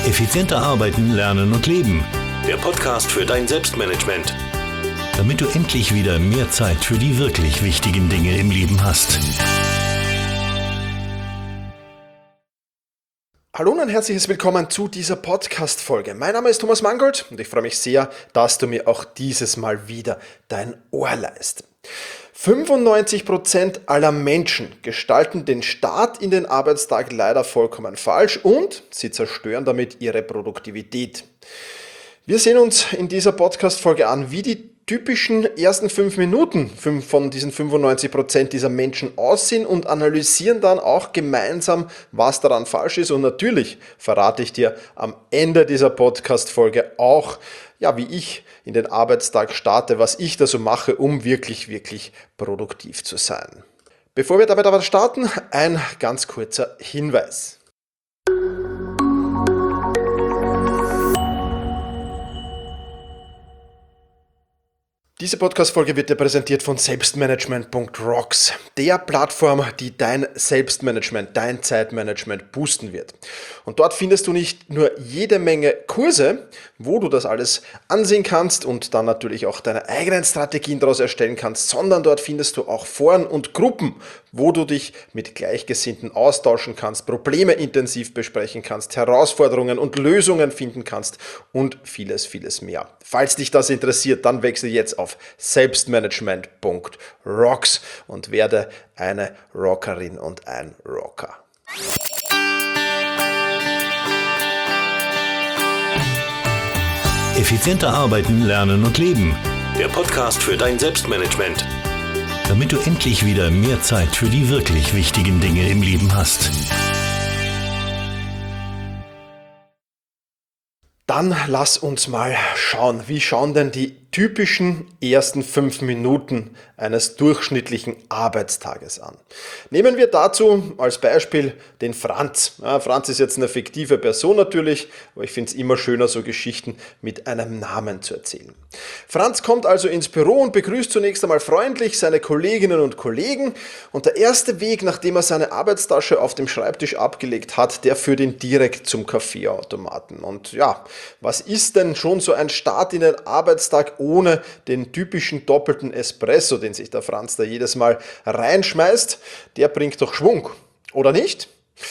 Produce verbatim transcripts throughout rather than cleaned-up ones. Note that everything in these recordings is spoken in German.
Effizienter arbeiten, lernen und leben. Der Podcast für dein Selbstmanagement. Damit du endlich wieder mehr Zeit für die wirklich wichtigen Dinge im Leben hast. Hallo und ein herzliches Willkommen zu dieser Podcast-Folge. Mein Name ist Thomas Mangold und ich freue mich sehr, dass du mir auch dieses Mal wieder dein Ohr leihst. fünfundneunzig Prozent aller Menschen gestalten den Start in den Arbeitstag leider vollkommen falsch und sie zerstören damit ihre Produktivität. Wir sehen uns in dieser Podcast-Folge an, wie die typischen ersten fünf Minuten von diesen fünfundneunzig Prozent dieser Menschen aussehen und analysieren dann auch gemeinsam, was daran falsch ist. Und natürlich verrate ich dir am Ende dieser Podcast-Folge auch, ja, wie ich in den Arbeitstag starte, was ich da so mache, um wirklich, wirklich produktiv zu sein. Bevor wir dabei starten, ein ganz kurzer Hinweis. Diese Podcast-Folge wird dir präsentiert von Selbstmanagement Punkt rocks, der Plattform, die dein Selbstmanagement, dein Zeitmanagement boosten wird. Und dort findest du nicht nur jede Menge Kurse, wo du das alles ansehen kannst und dann natürlich auch deine eigenen Strategien daraus erstellen kannst, sondern dort findest du auch Foren und Gruppen, wo du dich mit Gleichgesinnten austauschen kannst, Probleme intensiv besprechen kannst, Herausforderungen und Lösungen finden kannst und vieles, vieles mehr. Falls dich das interessiert, dann wechsle jetzt auf Selbstmanagement Punkt rocks und werde eine Rockerin und ein Rocker. Effizienter arbeiten, lernen und leben. Der Podcast für dein Selbstmanagement. Damit du endlich wieder mehr Zeit für die wirklich wichtigen Dinge im Leben hast. Dann lass uns mal schauen, wie schauen denn die typischen ersten fünf Minuten eines durchschnittlichen Arbeitstages an. Nehmen wir dazu als Beispiel den Franz. Ja, Franz ist jetzt eine fiktive Person natürlich, aber ich finde es immer schöner, so Geschichten mit einem Namen zu erzählen. Franz kommt also ins Büro und begrüßt zunächst einmal freundlich seine Kolleginnen und Kollegen und der erste Weg, nachdem er seine Arbeitstasche auf dem Schreibtisch abgelegt hat, der führt ihn direkt zum Kaffeeautomaten. Und ja, was ist denn schon so ein Start in den Arbeitstag ohne den typischen doppelten Espresso, den sich der Franz da jedes Mal reinschmeißt? Der bringt doch Schwung, oder nicht?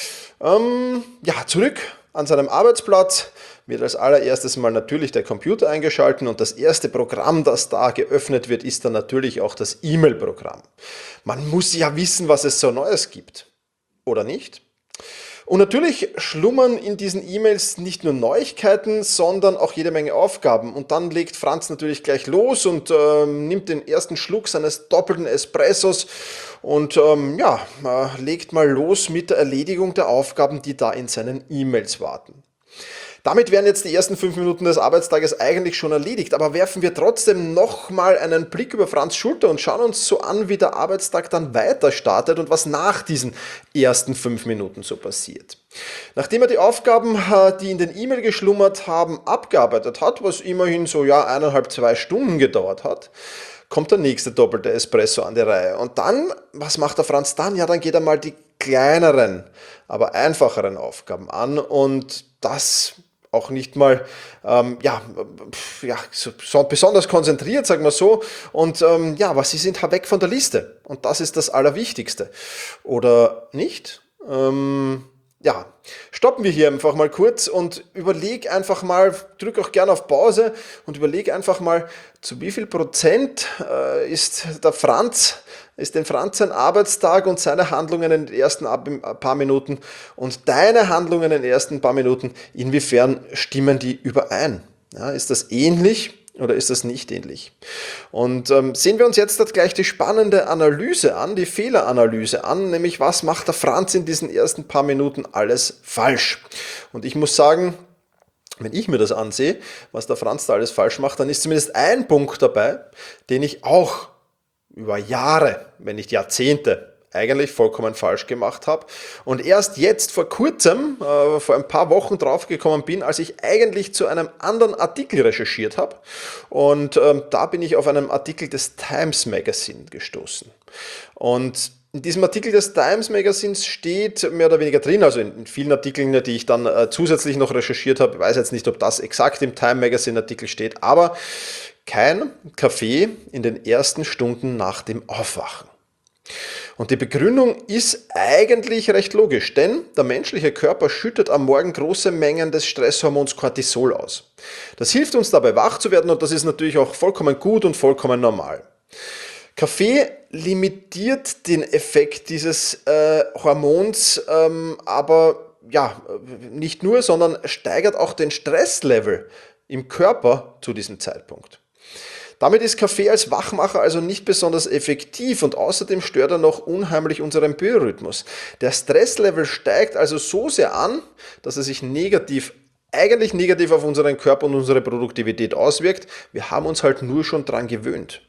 Ähm, ja, zurück an seinem Arbeitsplatz wird als allererstes mal natürlich der Computer eingeschaltet und das erste Programm, das da geöffnet wird, ist dann natürlich auch das E-Mail-Programm. Man muss ja wissen, was es so Neues gibt, oder nicht? Und natürlich schlummern in diesen E-Mails nicht nur Neuigkeiten, sondern auch jede Menge Aufgaben. Und dann legt Franz natürlich gleich los und ähm, nimmt den ersten Schluck seines doppelten Espressos und ähm, ja, äh, legt mal los mit der Erledigung der Aufgaben, die da in seinen E-Mails warten. Damit wären jetzt die ersten fünf Minuten des Arbeitstages eigentlich schon erledigt, aber werfen wir trotzdem nochmal einen Blick über Franz' Schulter und schauen uns so an, wie der Arbeitstag dann weiter startet und was nach diesen ersten fünf Minuten so passiert. Nachdem er die Aufgaben, die in den E-Mail geschlummert haben, abgearbeitet hat, was immerhin so ja eineinhalb, zwei Stunden gedauert hat, kommt der nächste doppelte Espresso an die Reihe. Und dann, was macht der Franz dann? Ja, dann geht er mal die kleineren, aber einfacheren Aufgaben an und das auch nicht mal ähm, ja, ja, so, so besonders konzentriert, sagen wir so. Und ähm, ja, aber sie sind weg von der Liste. Und das ist das Allerwichtigste. Oder nicht? Ähm, ja, stoppen wir hier einfach mal kurz und überleg einfach mal, drück auch gerne auf Pause und überleg einfach mal, zu wie viel Prozent äh, ist der Franz, ist den Franz sein Arbeitstag und seine Handlungen in den ersten paar Minuten und deine Handlungen in den ersten paar Minuten, inwiefern stimmen die überein? Ja, ist das ähnlich? Oder ist das nicht ähnlich? Und ähm, sehen wir uns jetzt gleich die spannende Analyse an, die Fehleranalyse an, nämlich was macht der Franz in diesen ersten paar Minuten alles falsch? Und ich muss sagen, wenn ich mir das ansehe, was der Franz da alles falsch macht, dann ist zumindest ein Punkt dabei, den ich auch über Jahre, wenn nicht Jahrzehnte, eigentlich vollkommen falsch gemacht habe und erst jetzt vor kurzem, äh, vor ein paar Wochen draufgekommen bin, als ich eigentlich zu einem anderen Artikel recherchiert habe und ähm, da bin ich auf einen Artikel des Times Magazine gestoßen und In diesem Artikel des Times Magazins steht mehr oder weniger drin, also in, in vielen Artikeln, die ich dann äh, zusätzlich noch recherchiert habe, ich weiß jetzt nicht, ob das exakt im Time Magazine Artikel steht, aber kein Kaffee in den ersten Stunden nach dem Aufwachen. Und die Begründung ist eigentlich recht logisch, denn der menschliche Körper schüttet am Morgen große Mengen des Stresshormons Cortisol aus. Das hilft uns dabei wach zu werden und das ist natürlich auch vollkommen gut und vollkommen normal. Kaffee limitiert den Effekt dieses äh, Hormons, ähm, aber ja, nicht nur, sondern steigert auch den Stresslevel im Körper zu diesem Zeitpunkt. Damit ist Kaffee als Wachmacher also nicht besonders effektiv und außerdem stört er noch unheimlich unseren Biorhythmus. Der Stresslevel steigt also so sehr an, dass er sich negativ, eigentlich negativ auf unseren Körper und unsere Produktivität auswirkt. Wir haben uns halt nur schon dran gewöhnt.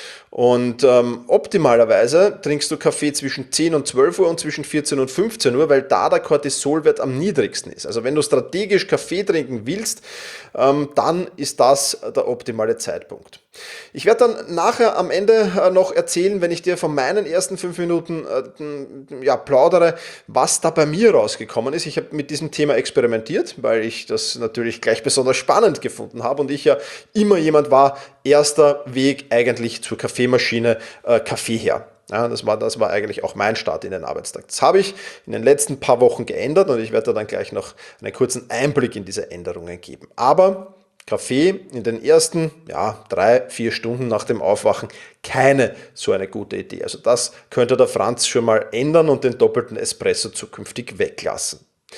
Und ähm, optimalerweise trinkst du Kaffee zwischen zehn und zwölf Uhr und zwischen vierzehn und fünfzehn Uhr, weil da der Cortisolwert am niedrigsten ist. Also wenn du strategisch Kaffee trinken willst, ähm, dann ist das der optimale Zeitpunkt. Ich werde dann nachher am Ende äh, noch erzählen, wenn ich dir von meinen ersten fünf Minuten äh, ja, plaudere, was da bei mir rausgekommen ist. Ich habe mit diesem Thema experimentiert, weil ich das natürlich gleich besonders spannend gefunden habe und ich ja immer jemand war, erster Weg eigentlich zur Kaffeemaschine, äh, Kaffee her. Ja, das war, das war eigentlich auch mein Start in den Arbeitstag. Das habe ich in den letzten paar Wochen geändert und ich werde da dann gleich noch einen kurzen Einblick in diese Änderungen geben. Aber Kaffee in den ersten ja, drei, vier Stunden nach dem Aufwachen keine so eine gute Idee. Also das könnte der Franz schon mal ändern und den doppelten Espresso zukünftig weglassen.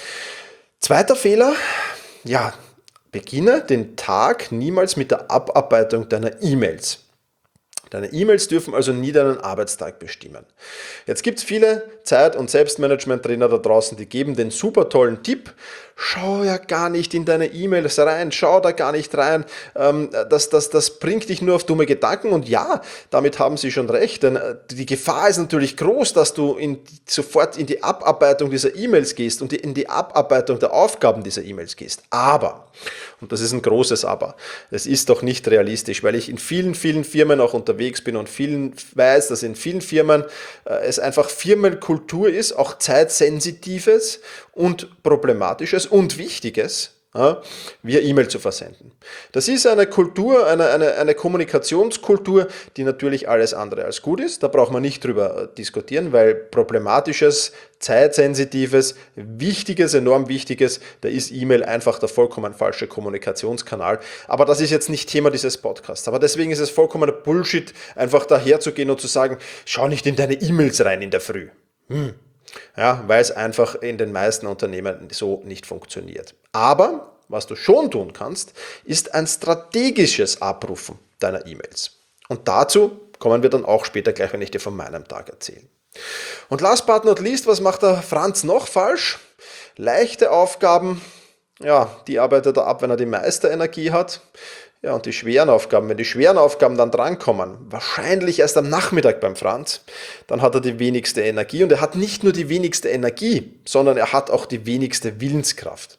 Zweiter Fehler, ja, beginne den Tag niemals mit der Abarbeitung deiner E-Mails. Deine E-Mails dürfen also nie deinen Arbeitstag bestimmen. Jetzt gibt es viele Zeit- und Selbstmanagement-Trainer da draußen, die geben den super tollen Tipp, schau ja gar nicht in deine E-Mails rein, schau da gar nicht rein, das, das, das bringt dich nur auf dumme Gedanken und ja, damit haben sie schon recht, denn die Gefahr ist natürlich groß, dass du in, sofort in die Abarbeitung dieser E-Mails gehst und in die Abarbeitung der Aufgaben dieser E-Mails gehst. Aber, und das ist ein großes Aber, es ist doch nicht realistisch, weil ich in vielen, vielen Firmen auch unterwegs bin und vielen weiß, dass in vielen Firmen äh, es einfach Firmenkultur ist, auch zeitsensitives und problematisches und wichtiges, ja, via E-Mail zu versenden. Das ist eine Kultur, eine, eine, eine Kommunikationskultur, die natürlich alles andere als gut ist. Da braucht man nicht drüber diskutieren, weil problematisches, zeitsensitives, wichtiges, enorm wichtiges, da ist E-Mail einfach der vollkommen falsche Kommunikationskanal. Aber das ist jetzt nicht Thema dieses Podcasts. Aber deswegen ist es vollkommener Bullshit, einfach daherzugehen und zu sagen, schau nicht in deine E-Mails rein in der Früh. Hm. Ja, weil es einfach in den meisten Unternehmen so nicht funktioniert. Aber was du schon tun kannst, ist ein strategisches Abrufen deiner E-Mails. Und dazu kommen wir dann auch später gleich, wenn ich dir von meinem Tag erzähle. Und last but not least, was macht der Franz noch falsch? Leichte Aufgaben, ja, die arbeitet er ab, wenn er die meiste Energie hat. Ja, und die schweren Aufgaben, wenn die schweren Aufgaben dann drankommen, wahrscheinlich erst am Nachmittag beim Franz, dann hat er die wenigste Energie und er hat nicht nur die wenigste Energie, sondern er hat auch die wenigste Willenskraft.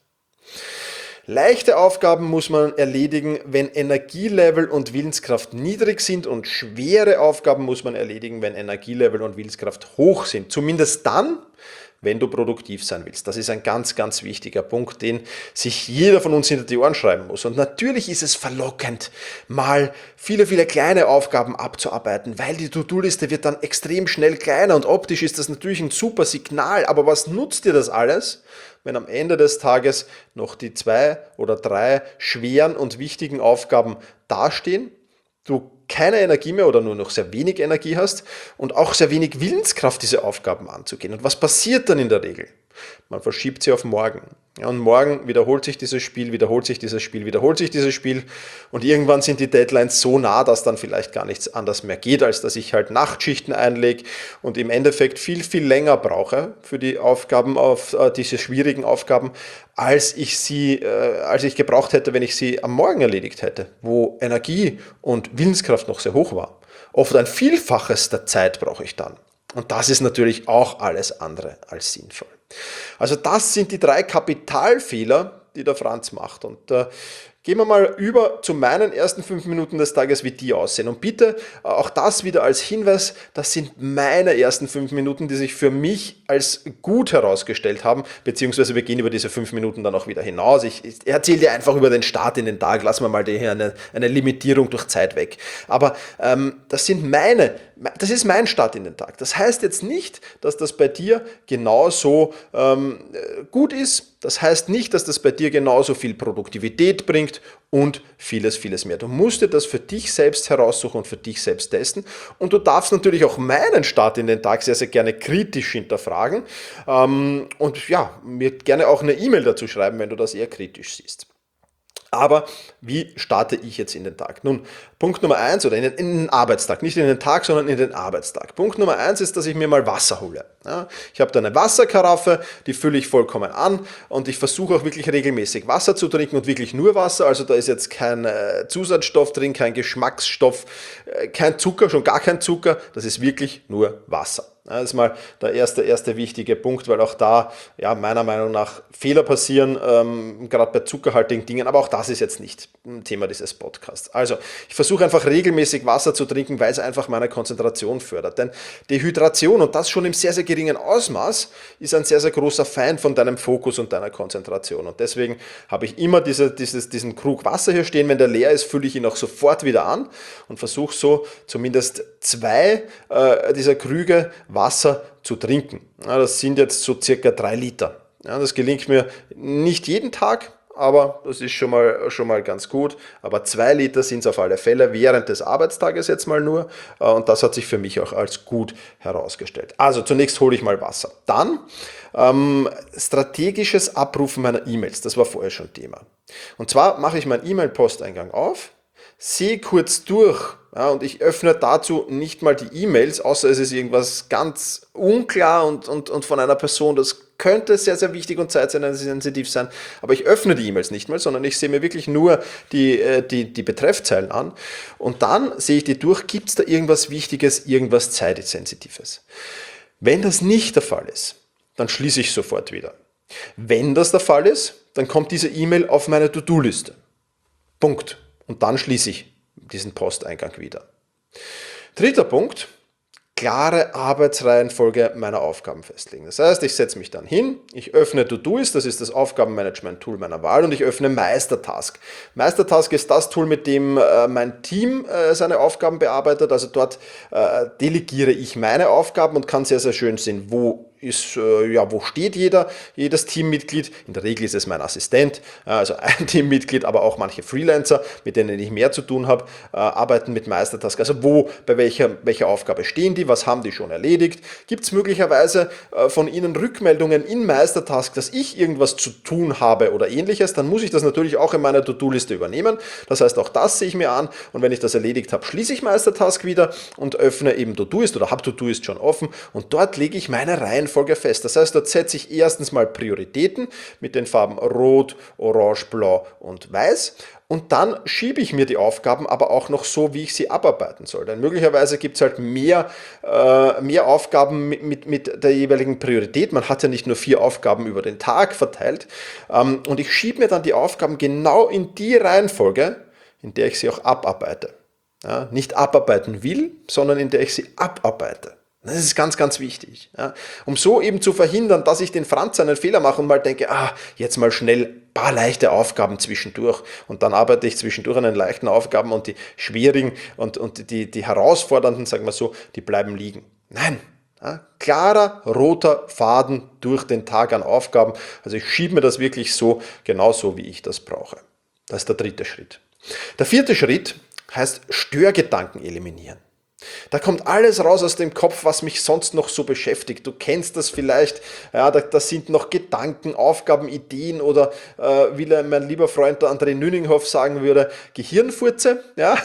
Leichte Aufgaben muss man erledigen, wenn Energielevel und Willenskraft niedrig sind und schwere Aufgaben muss man erledigen, wenn Energielevel und Willenskraft hoch sind. Zumindest dann, wenn du produktiv sein willst. Das ist ein ganz, ganz wichtiger Punkt, den sich jeder von uns hinter die Ohren schreiben muss. Und natürlich ist es verlockend, mal viele, viele kleine Aufgaben abzuarbeiten, weil die To-Do-Liste wird dann extrem schnell kleiner und optisch ist das natürlich ein super Signal. Aber was nutzt dir das alles, wenn am Ende des Tages noch die zwei oder drei schweren und wichtigen Aufgaben dastehen, du keine Energie mehr oder nur noch sehr wenig Energie hast und auch sehr wenig Willenskraft, diese Aufgaben anzugehen. Und was passiert dann in der Regel? Man verschiebt sie auf morgen. Ja, und morgen wiederholt sich dieses Spiel, wiederholt sich dieses Spiel, wiederholt sich dieses Spiel und irgendwann sind die Deadlines so nah, dass dann vielleicht gar nichts anders mehr geht, als dass ich halt Nachtschichten einlege und im Endeffekt viel, viel länger brauche für die Aufgaben, auf äh, diese schwierigen Aufgaben, als ich sie, äh, als ich gebraucht hätte, wenn ich sie am Morgen erledigt hätte, wo Energie und Willenskraft noch sehr hoch war. Oft ein Vielfaches der Zeit brauche ich dann. Und das ist natürlich auch alles andere als sinnvoll. Also das sind die drei Kapitalfehler, die der Franz macht. Und äh, Gehen wir mal über zu meinen ersten fünf Minuten des Tages, wie die aussehen. Und bitte auch das wieder als Hinweis, das sind meine ersten fünf Minuten, die sich für mich als gut herausgestellt haben, beziehungsweise wir gehen über diese fünf Minuten dann auch wieder hinaus. Ich, ich erzähle dir einfach über den Start in den Tag, lassen wir mal hier eine, eine Limitierung durch Zeit weg. Aber ähm, das sind meine, das ist mein Start in den Tag. Das heißt jetzt nicht, dass das bei dir genauso ähm, gut ist. Das heißt nicht, dass das bei dir genauso viel Produktivität bringt und vieles, vieles mehr. Du musst dir das für dich selbst heraussuchen und für dich selbst testen. Und du darfst natürlich auch meinen Start in den Tag sehr, sehr gerne kritisch hinterfragen. Und ja, mir gerne auch eine E-Mail dazu schreiben, wenn du das eher kritisch siehst. Aber wie starte ich jetzt in den Tag? Nun, Punkt Nummer eins oder in den, in den Arbeitstag, nicht in den Tag, sondern in den Arbeitstag. Punkt Nummer eins ist, dass ich mir mal Wasser hole. Ja, ich habe da eine Wasserkaraffe, die fülle ich vollkommen an und ich versuche auch wirklich regelmäßig Wasser zu trinken und wirklich nur Wasser. Also da ist jetzt kein äh, Zusatzstoff drin, kein Geschmacksstoff, äh, kein Zucker, schon gar kein Zucker. Das ist wirklich nur Wasser. Das ist mal der erste, erste wichtige Punkt, weil auch da ja, meiner Meinung nach Fehler passieren, ähm, gerade bei zuckerhaltigen Dingen, aber auch das ist jetzt nicht ein Thema dieses Podcasts. Also ich versuche einfach regelmäßig Wasser zu trinken, weil es einfach meine Konzentration fördert. Denn Dehydration, und das schon im sehr, sehr geringen Ausmaß, ist ein sehr, sehr großer Feind von deinem Fokus und deiner Konzentration. Und deswegen habe ich immer diese, dieses, diesen Krug Wasser hier stehen. Wenn der leer ist, fülle ich ihn auch sofort wieder an und versuche so zumindest zwei äh, dieser Krüge Wasser zu trinken. Ja, das sind jetzt so circa drei Liter. Ja, das gelingt mir nicht jeden Tag, aber das ist schon mal, schon mal ganz gut. Aber zwei Liter sind es auf alle Fälle während des Arbeitstages jetzt mal nur. Und das hat sich für mich auch als gut herausgestellt. Also zunächst hole ich mal Wasser. Dann ähm, strategisches Abrufen meiner E-Mails. Das war vorher schon Thema. Und zwar mache ich meinen E-Mail-Posteingang auf, sehe kurz durch, ja, und ich öffne dazu nicht mal die E-Mails, außer es ist irgendwas ganz unklar und, und, und von einer Person, das könnte sehr, sehr wichtig und zeitsensitiv sein, aber ich öffne die E-Mails nicht mal, sondern ich sehe mir wirklich nur die, die, die Betreffzeilen an und dann sehe ich die durch, gibt es da irgendwas Wichtiges, irgendwas Zeitsensitives. Wenn das nicht der Fall ist, dann schließe ich sofort wieder. Wenn das der Fall ist, dann kommt diese E-Mail auf meine To-Do-Liste. Punkt. Und dann schließe ich diesen Posteingang wieder. Dritter Punkt, klare Arbeitsreihenfolge meiner Aufgaben festlegen. Das heißt, ich setze mich dann hin, ich öffne Todoist, das ist das Aufgabenmanagement-Tool meiner Wahl, und ich öffne Meistertask. Meistertask ist das Tool, mit dem äh, mein Team äh, seine Aufgaben bearbeitet. Also dort äh, delegiere ich meine Aufgaben und kann sehr, sehr schön sehen, wo ist, äh, ja, wo steht jeder, jedes Teammitglied. In der Regel ist es mein Assistent, äh, also ein Teammitglied, aber auch manche Freelancer, mit denen ich mehr zu tun habe, äh, arbeiten mit Meistertask. Also wo, bei welcher, welcher Aufgabe stehen die, was haben die schon erledigt? Gibt es möglicherweise äh, von Ihnen Rückmeldungen in Meistertask, dass ich irgendwas zu tun habe oder ähnliches, dann muss ich das natürlich auch in meiner To-Do-Liste übernehmen. Das heißt, auch das sehe ich mir an, und wenn ich das erledigt habe, schließe ich Meistertask wieder und öffne eben To-Doist oder habe To-Doist schon offen, und dort lege ich meine Reihenfolge fest. Das heißt, dort setze ich erstens mal Prioritäten mit den Farben Rot, Orange, Blau und Weiß. Und dann schiebe ich mir die Aufgaben aber auch noch so, wie ich sie abarbeiten soll. Denn möglicherweise gibt es halt mehr, äh, mehr Aufgaben mit, mit, mit der jeweiligen Priorität. Man hat ja nicht nur vier Aufgaben über den Tag verteilt. Ähm, und ich schiebe mir dann die Aufgaben genau in die Reihenfolge, in der ich sie auch abarbeite. Ja, nicht abarbeiten will, sondern in der ich sie abarbeite. Das ist ganz, ganz wichtig. Ja. Um so eben zu verhindern, dass ich den Franz einen Fehler mache und mal denke, ah, jetzt mal schnell ein paar leichte Aufgaben zwischendurch, und dann arbeite ich zwischendurch an den leichten Aufgaben und die schwierigen und, und die, die herausfordernden, sagen wir so, die bleiben liegen. Nein, ja, klarer roter Faden durch den Tag an Aufgaben. Also ich schiebe mir das wirklich so, genauso wie ich das brauche. Das ist der dritte Schritt. Der vierte Schritt heißt Störgedanken eliminieren. Da kommt alles raus aus dem Kopf, was mich sonst noch so beschäftigt. Du kennst das vielleicht, ja, da, da sind noch Gedanken, Aufgaben, Ideen oder, äh, wie mein lieber Freund der André Nüninghoff sagen würde, Gehirnfurze. Ja?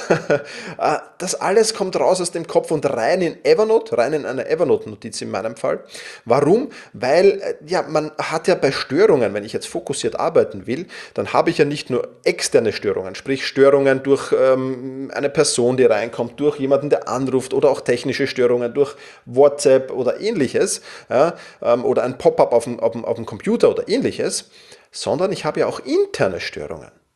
Das alles kommt raus aus dem Kopf und rein in Evernote, rein in eine Evernote-Notiz in meinem Fall. Warum? Weil ja, man hat ja bei Störungen, wenn ich jetzt fokussiert arbeiten will, dann habe ich ja nicht nur externe Störungen, sprich Störungen durch ähm, eine Person, die reinkommt, durch jemanden, der anruft, oder auch technische Störungen durch WhatsApp oder ähnliches, ja, ähm, oder ein Pop-up auf dem, auf, dem, auf dem Computer oder ähnliches, sondern ich habe ja auch interne Störungen.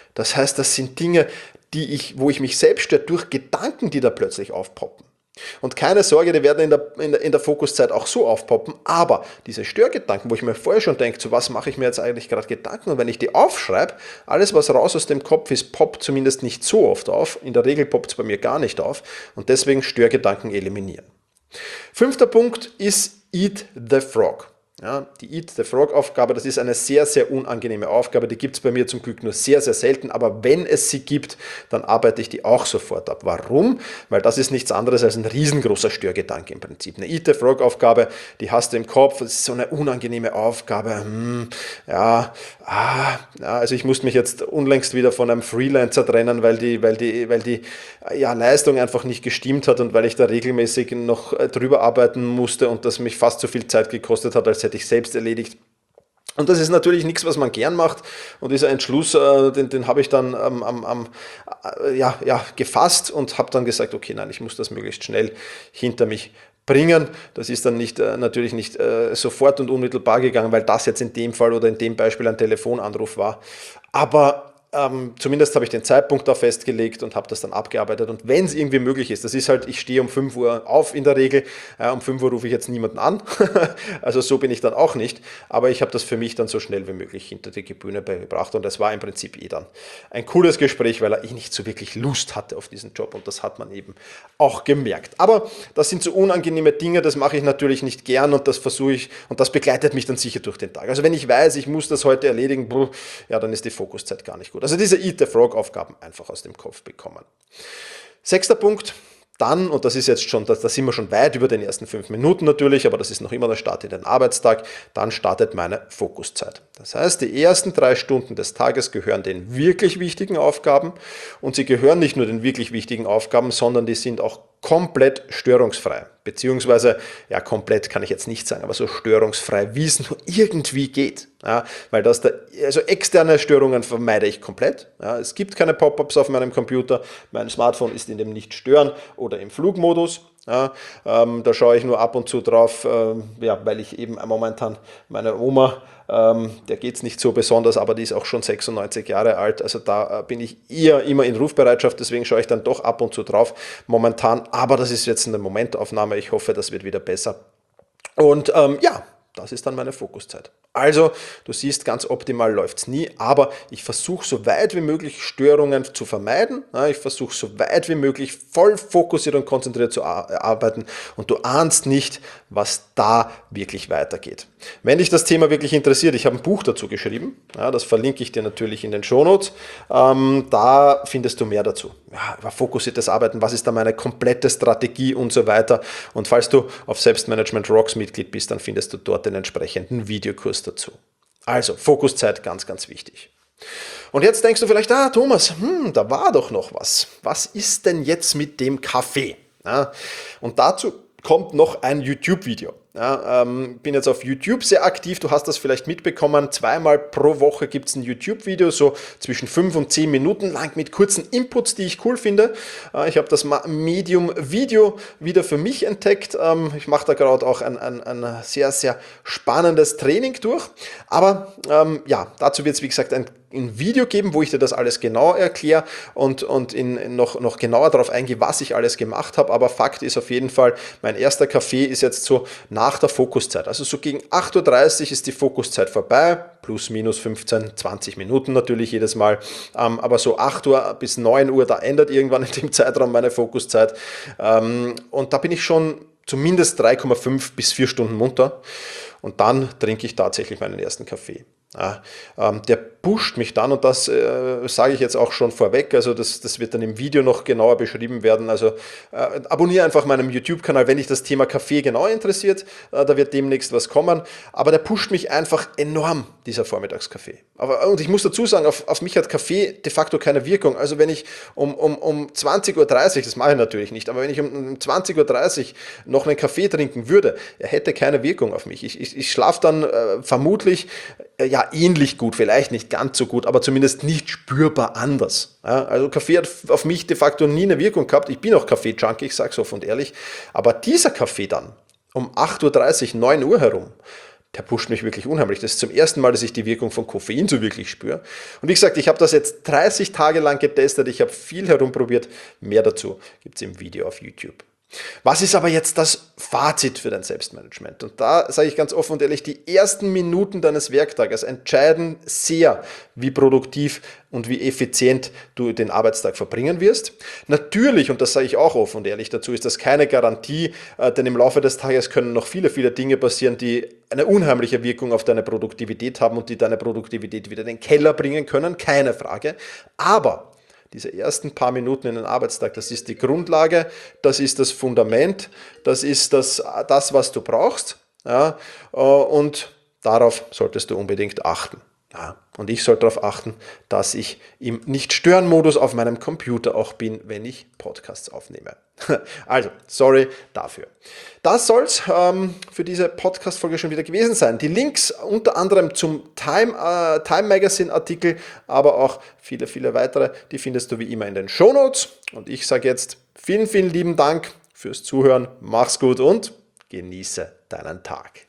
Das heißt, das sind Dinge, die ich, wo ich mich selbst störe durch Gedanken, die da plötzlich aufpoppen. Und keine Sorge, die werden in der, in, der, in der Fokuszeit auch so aufpoppen, aber diese Störgedanken, wo ich mir vorher schon denke, zu was mache ich mir jetzt eigentlich gerade Gedanken, und wenn ich die aufschreibe, alles was raus aus dem Kopf ist, poppt zumindest nicht so oft auf, in der Regel poppt es bei mir gar nicht auf, und deswegen Störgedanken eliminieren. Fünfter Punkt ist Eat the Frog. Ja, die Eat the Frog Aufgabe, das ist eine sehr, sehr unangenehme Aufgabe, die gibt es bei mir zum Glück nur sehr, sehr selten, aber wenn es sie gibt, dann arbeite ich die auch sofort ab. Warum? Weil das ist nichts anderes als ein riesengroßer Störgedanke im Prinzip. Eine Eat the Frog Aufgabe, die hast du im Kopf, das ist so eine unangenehme Aufgabe. Hm, ja, ah, ja, also ich musste mich jetzt unlängst wieder von einem Freelancer trennen, weil die, weil die, weil die ja, Leistung einfach nicht gestimmt hat und weil ich da regelmäßig noch drüber arbeiten musste und das mich fast so viel Zeit gekostet hat, als hätte ich selbst erledigt. Und das ist natürlich nichts, was man gern macht, und dieser Entschluss, äh, den, den habe ich dann ähm, ähm, äh, ja, ja, gefasst und habe dann gesagt, okay, nein, ich muss das möglichst schnell hinter mich bringen. Das ist dann nicht, äh, natürlich nicht äh, sofort und unmittelbar gegangen, weil das jetzt in dem Fall oder in dem Beispiel ein Telefonanruf war, aber Ähm, zumindest habe ich den Zeitpunkt da festgelegt und habe das dann abgearbeitet, und wenn es irgendwie möglich ist, das ist halt, ich stehe um fünf Uhr auf in der Regel, äh, um fünf Uhr rufe ich jetzt niemanden an, also so bin ich dann auch nicht, aber ich habe das für mich dann so schnell wie möglich hinter die Bühne gebracht, und das war im Prinzip eh dann ein cooles Gespräch, weil er eh nicht so wirklich Lust hatte auf diesen Job, und das hat man eben auch gemerkt. Aber das sind so unangenehme Dinge, das mache ich natürlich nicht gern, und das versuche ich, und das begleitet mich dann sicher durch den Tag. Also wenn ich weiß, ich muss das heute erledigen, ja, dann ist die Fokuszeit gar nicht gut. Also diese Eat the Frog Aufgaben einfach aus dem Kopf bekommen. Sechster Punkt, dann, und das ist jetzt schon, da, da sind wir schon weit über den ersten fünf Minuten natürlich, aber das ist noch immer der Start in den Arbeitstag, dann startet meine Fokuszeit. Das heißt, die ersten drei Stunden des Tages gehören den wirklich wichtigen Aufgaben, und sie gehören nicht nur den wirklich wichtigen Aufgaben, sondern die sind auch komplett störungsfrei, beziehungsweise, ja, komplett kann ich jetzt nicht sagen, aber so störungsfrei, wie es nur irgendwie geht. Ja, weil das da, also externe Störungen vermeide ich komplett. Ja, es gibt keine Pop-ups auf meinem Computer, mein Smartphone ist in dem Nicht-Stören oder im Flugmodus. Ja, ähm, da schaue ich nur ab und zu drauf, äh, ja, weil ich eben momentan meine Oma, ähm, der geht es nicht so besonders, aber die ist auch schon sechsundneunzig Jahre alt, also da äh, bin ich eher immer in Rufbereitschaft, deswegen schaue ich dann doch ab und zu drauf momentan, aber das ist jetzt eine Momentaufnahme, ich hoffe, das wird wieder besser. Und ähm, ja, das ist dann meine Fokuszeit. Also, du siehst, ganz optimal läuft es nie, aber ich versuche so weit wie möglich Störungen zu vermeiden. Ich versuche so weit wie möglich voll fokussiert und konzentriert zu arbeiten, und du ahnst nicht, was da wirklich weitergeht. Wenn dich das Thema wirklich interessiert, ich habe ein Buch dazu geschrieben, ja, das verlinke ich dir natürlich in den Shownotes, ähm, da findest du mehr dazu. Ja, über fokussiertes Arbeiten, was ist da meine komplette Strategie und so weiter, und falls du auf Selbstmanagement Rocks Mitglied bist, dann findest du dort den entsprechenden Videokurs dazu. Also, Fokuszeit, ganz, ganz wichtig. Und jetzt denkst du vielleicht, ah Thomas, hm, da war doch noch was. Was ist denn jetzt mit dem Kaffee? Ja, und dazu kommt noch ein YouTube-Video. Ja, ähm, bin jetzt auf YouTube sehr aktiv, du hast das vielleicht mitbekommen, zweimal pro Woche gibt es ein YouTube-Video, so zwischen fünf und zehn Minuten lang mit kurzen Inputs, die ich cool finde. Äh, ich habe das Medium-Video wieder für mich entdeckt. Ähm, ich mache da gerade auch ein, ein, ein sehr, sehr spannendes Training durch. Aber ähm, ja, dazu wird es wie gesagt ein ein Video geben, wo ich dir das alles genau erkläre und, und in, in noch, noch genauer darauf eingehe, was ich alles gemacht habe. Aber Fakt ist auf jeden Fall, mein erster Kaffee ist jetzt so nach der Fokuszeit. Also so gegen acht Uhr dreißig ist die Fokuszeit vorbei, plus minus fünfzehn, zwanzig Minuten natürlich jedes Mal. Ähm, aber so acht Uhr bis neun Uhr, da ändert irgendwann in dem Zeitraum meine Fokuszeit. Ähm, und da bin ich schon zumindest drei Komma fünf bis vier Stunden munter. Und dann trinke ich tatsächlich meinen ersten Kaffee. Ja, ähm, der pusht mich dann, und das äh, sage ich jetzt auch schon vorweg, also das, das wird dann im Video noch genauer beschrieben werden, also äh, abonniere einfach meinen YouTube-Kanal, wenn dich das Thema Kaffee genau interessiert, äh, da wird demnächst was kommen, aber der pusht mich einfach enorm, dieser Vormittagskaffee. Aber, und ich muss dazu sagen, auf, auf mich hat Kaffee de facto keine Wirkung, also wenn ich um, um, um zwanzig Uhr dreißig, das mache ich natürlich nicht, aber wenn ich um, um zwanzig Uhr dreißig noch einen Kaffee trinken würde, er hätte keine Wirkung auf mich. Ich, ich, ich schlafe dann äh, vermutlich äh, ja ähnlich gut, vielleicht nicht ganz so gut, aber zumindest nicht spürbar anders. Ja, also Kaffee hat auf mich de facto nie eine Wirkung gehabt. Ich bin auch Kaffee-Junkie, ich sage es offen und ehrlich. Aber dieser Kaffee dann um acht Uhr dreißig, neun Uhr herum, der pusht mich wirklich unheimlich. Das ist zum ersten Mal, dass ich die Wirkung von Koffein so wirklich spüre. Und wie gesagt, ich habe das jetzt dreißig Tage lang getestet, ich habe viel herumprobiert. Mehr dazu gibt es im Video auf YouTube. Was ist aber jetzt das Fazit für dein Selbstmanagement? Und da sage ich ganz offen und ehrlich, die ersten Minuten deines Werktages entscheiden sehr, wie produktiv und wie effizient du den Arbeitstag verbringen wirst. Natürlich, und das sage ich auch offen und ehrlich dazu, ist das keine Garantie, denn im Laufe des Tages können noch viele, viele Dinge passieren, die eine unheimliche Wirkung auf deine Produktivität haben und die deine Produktivität wieder in den Keller bringen können, keine Frage. Aber diese ersten paar Minuten in den Arbeitstag, das ist die Grundlage, das ist das Fundament, das ist das, das was du brauchst, ja, und darauf solltest du unbedingt achten. Ja, und ich sollte darauf achten, dass ich im Nicht-Stören-Modus auf meinem Computer auch bin, wenn ich Podcasts aufnehme. Also, sorry dafür. Das soll es ähm, für diese Podcast-Folge schon wieder gewesen sein. Die Links unter anderem zum Time, äh, Time Magazine-Artikel, aber auch viele, viele weitere, die findest du wie immer in den Shownotes. Und ich sage jetzt vielen, vielen lieben Dank fürs Zuhören. Mach's gut und genieße deinen Tag.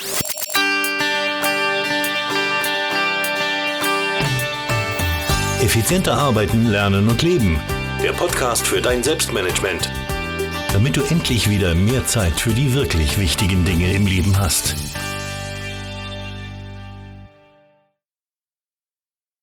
Effizienter arbeiten, lernen und leben. Der Podcast für dein Selbstmanagement. Damit du endlich wieder mehr Zeit für die wirklich wichtigen Dinge im Leben hast.